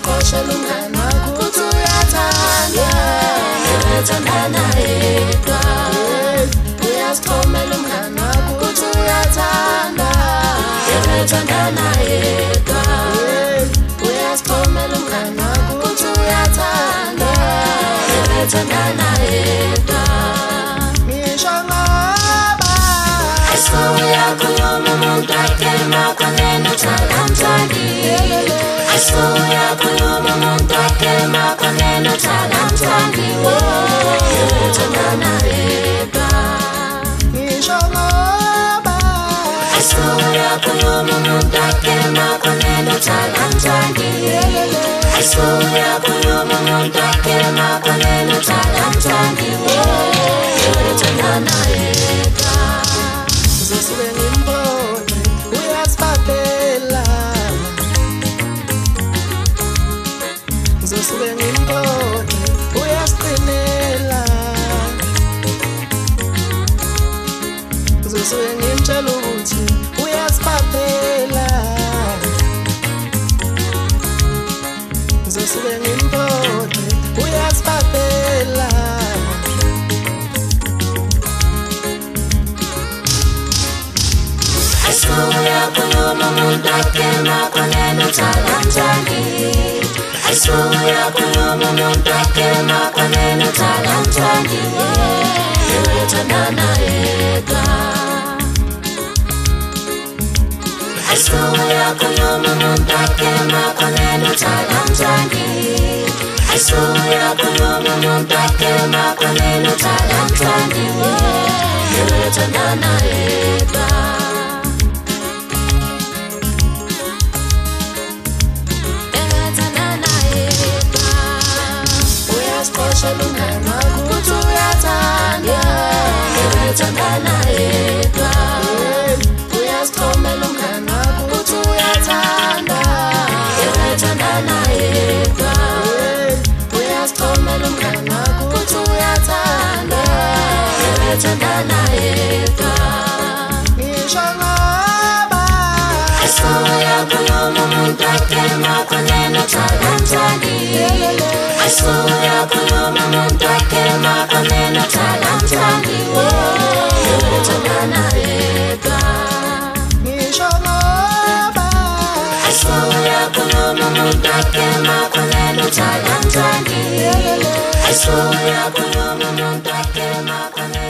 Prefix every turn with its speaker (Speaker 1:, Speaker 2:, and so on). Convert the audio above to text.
Speaker 1: uyasixoshela umngani wakho ukuthi uyathanda thandana yedwa uyasixhomela umngani wakho ukuthi uyathanda thandana yedwa uyasixhomela umngani wakho ukuthi uyathanda thandana yedwa ngisho ngoba uyakhuluma umuntu akhema konena thalamthandi uyakhuluma umuntu akhema konena thalamthandi thandana yedwa ngisho ngoba uyakhuluma umuntu akhema konena thalamthandi uyakhuluma umuntu akhema konena thalamthandi thandana yedwa Zosuke ngimbone uyasibabela Zosuke ngimbone uyasiqinela Zosuke ngimtshela ukuthi uyasibabela Zosuke ngimbone uyasibabela uyakhuluma umuntu akhema konena thalamthandi uyakhuluma umuntu akhema konena thalamthandi thandana yedwa uyakhuluma umuntu akhema konena thalamthandi uyakhuluma umuntu akhema konena thalamthandi thandana yedwa uyasixoshela umngani wakho ukuthi uyathanda thandana yedwa uyasixhomela umngani wakho ukuthi uyathanda thandana yedwa uyasixhomela umngani wakho ukuthi uyathanda thandana yedwa ngisho ngoba uyakhuluma umuntu akhema konena thalamthandi uyakhuluma umuntu akhema konena thalamthandi thandana yedwa ngisho ngoba uyakhuluma umuntu akhema konena thalamthandi uyakhuluma umuntu akhema konena